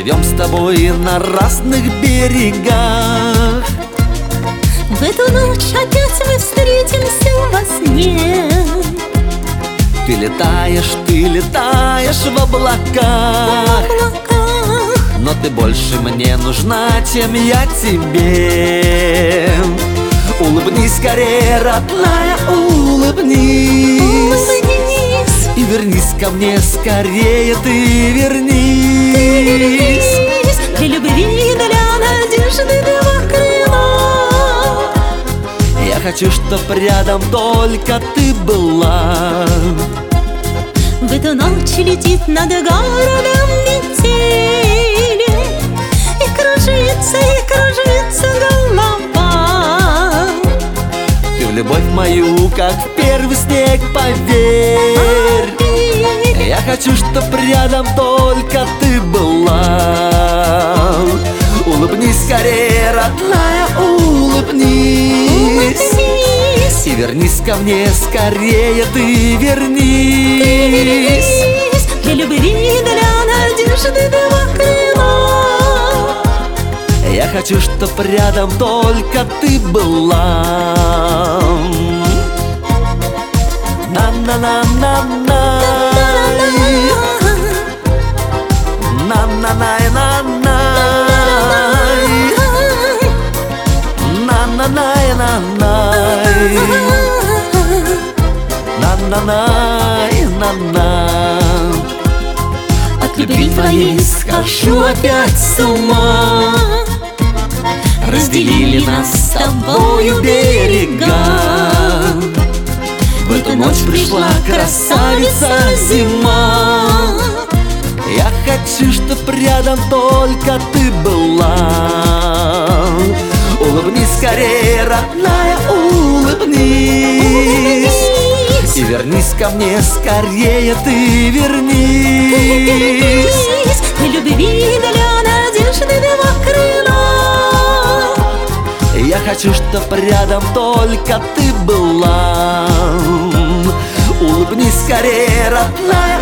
Живем с тобой на разных берегах. В эту ночь опять мы встретимся во сне. Ты летаешь в облаках, но ты больше мне нужна, чем я тебе. Улыбнись скорее, родная, улыбнись. И вернись ко мне скорее, ты вернись. Для любви, для надежды два крыла. Я хочу, чтоб рядом только ты была. В эту ночь летит над городом метель, и кружится голова. Ты в любовь мою, как в первый снег, поверь. Я хочу, чтоб рядом только ты была. Улыбнись скорее, родная, улыбнись. И вернись ко мне скорее, ты вернись. Для любви, для надежды два крыла. Я хочу, чтоб рядом только ты была. На-на-на-на-на. На-на-на-на-на. На-на-на-на-на. На-на-на-на-на. От любви твоей схожу опять с ума. Разделили нас с тобою берега. В эту ночь пришла красавица зима. Я хочу, чтоб рядом только ты была. Улыбнись скорее, родная, улыбнись. И вернись ко мне скорее, ты вернись. Для любви, для надежды два крыла. Я хочу, чтоб рядом только ты была. Улыбнись скорее, родная,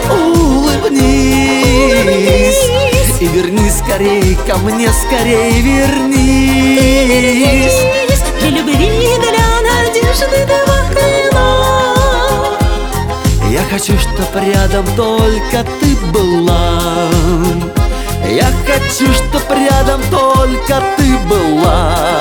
улыбнись. И вернись скорее ко мне, скорее вернись. Для любви, для надежды два крыла. Я хочу, чтоб рядом только ты была. Я хочу, чтоб рядом только ты была.